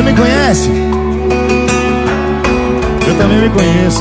me conhece? Eu também me conheço.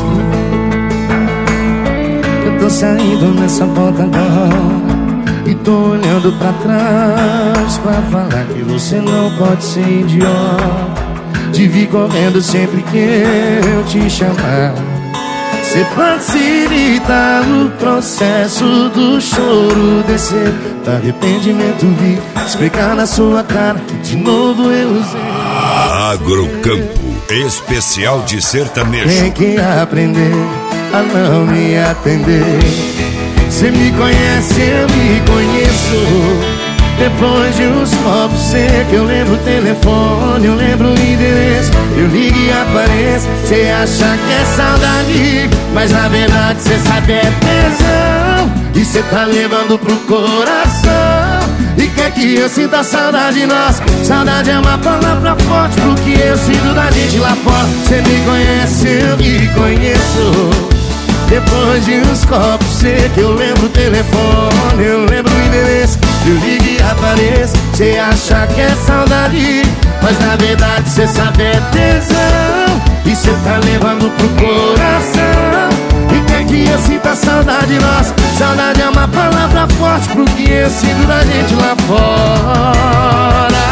Eu tô saindo nessa volta agora e tô olhando pra trás pra falar que você não pode ser idiota de vir correndo sempre que eu te chamar. Cê facilita o processo do choro descer, do arrependimento vir esfregar na sua cara que de novo eu usei. Agrocampo, especial de sertanejo. Tem que aprender a não me atender. Cê me conhece, eu me conheço. Depois de uns copos secos eu lembro o telefone, eu lembro o endereço. Eu ligo e apareço, cê acha que é saudade, mas na verdade cê sabe é tesão. E cê tá levando pro coração e quer que eu sinta saudade nossa. Saudade é uma palavra forte pro que eu sinto da gente lá fora. Cê me conhece, eu me conheço. Depois de uns copos secos eu lembro o telefone, eu lembro o endereço. Eu ligo e apareço, cê acha que é saudade, mas na verdade cê sabe é tesão. E cê tá levando pro coração e quer que eu sinta saudade nossa. Saudade é uma palavra forte pro que eu sinto da gente lá fora.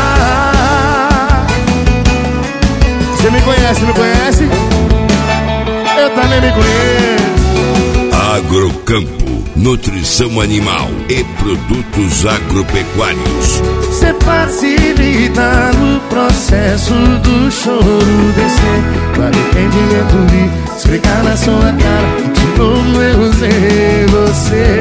Cê me conhece, me conhece? Eu também me conheço. Agrocampo, nutrição animal e produtos agropecuários. Cê facilita o processo do choro descer, do arrependimento vir esfregar na sua cara que de novo eu usei você.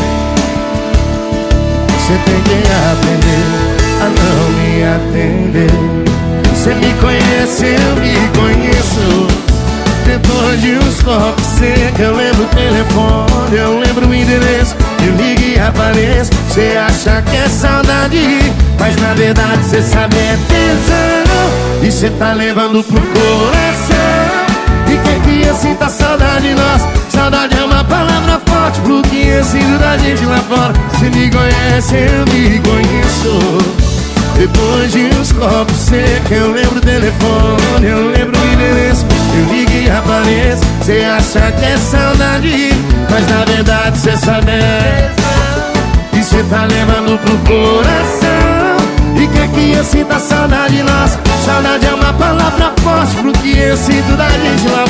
Cê tem que aprender a não me atender. Cê me conhece, eu me conheço. Depois de uns copos secos eu lembro o telefone, eu lembro o endereço. Eu ligo e apareço, cê acha que é saudade, mas na verdade cê sabe é tesão. E cê tá levando pro coração e quer que eu sinta saudade nossa. Saudade é uma palavra forte pro que eu sinto da gente lá fora. Cê me conhece, eu me conheço. Depois de uns copos secos eu lembro o telefone, eu lembro o endereço. Eu ligo e apareço, cê acha que é saudade, mas na verdade cê sabe é tesão. E cê tá levando pro coração e quer que eu sinta saudade nossa. Saudade é uma palavra forte pro que eu sinto da gente lá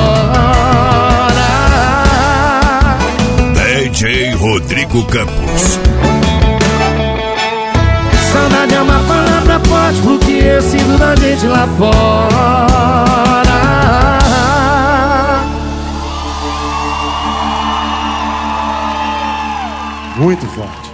fora. DJ Rodrigo Campos. Saudade é uma palavra forte pro que eu sinto da gente lá fora. Muito forte.